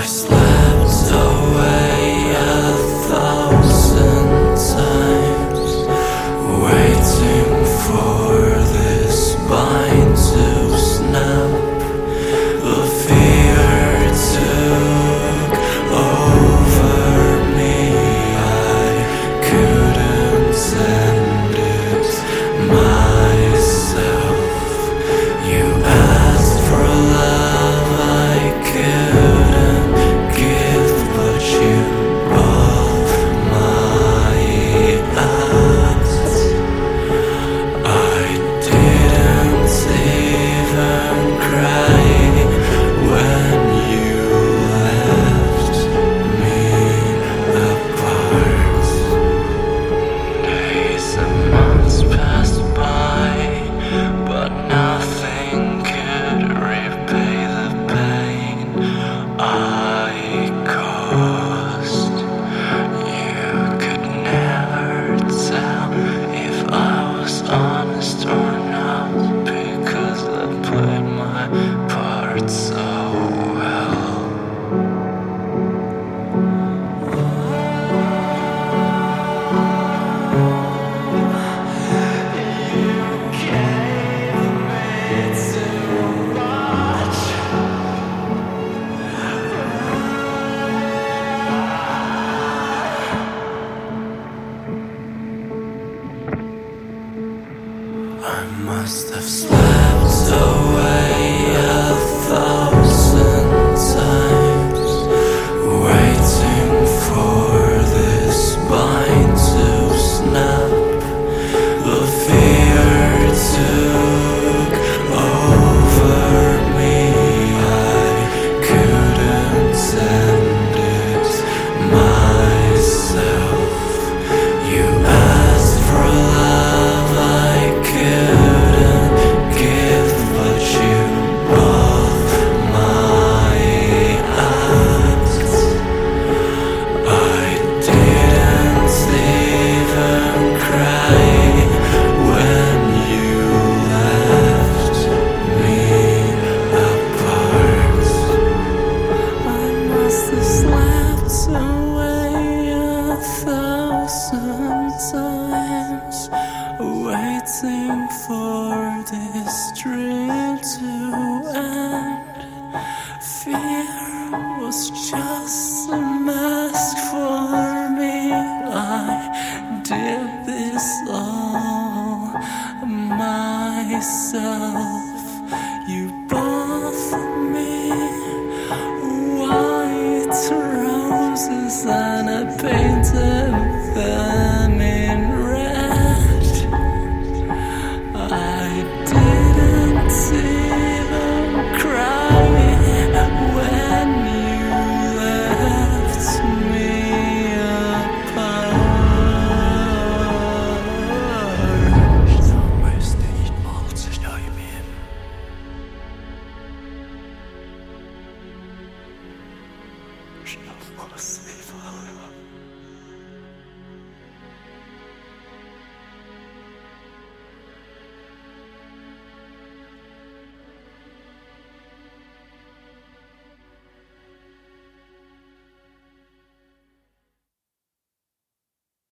I slept away 1,000 times, waiting for this spine to snap. The fear took over me. I couldn't send it myself. You asked for love I couldn't give, but you bought my ass. I didn't even cry when you left me apart. Days and months passed by, but nothing could repay the pain I caused. You could never tell if I was honest or not, because I played my part so well. I must have slept away 1,000 times, waiting for this spine to snap. The fear took over me. I couldn't send it myself. You asked for love I couldn't give, but you bought my ass. I didn't even cry when you left me apart. I must have slept away 1,000 times, waiting for this dream to end. Fear was just a mask for me. I did this all myself. You bought me white roses and I painted them in red. I didn't even cry when you left me apart. Müsste ich morgen zu steuern. Schlaf was,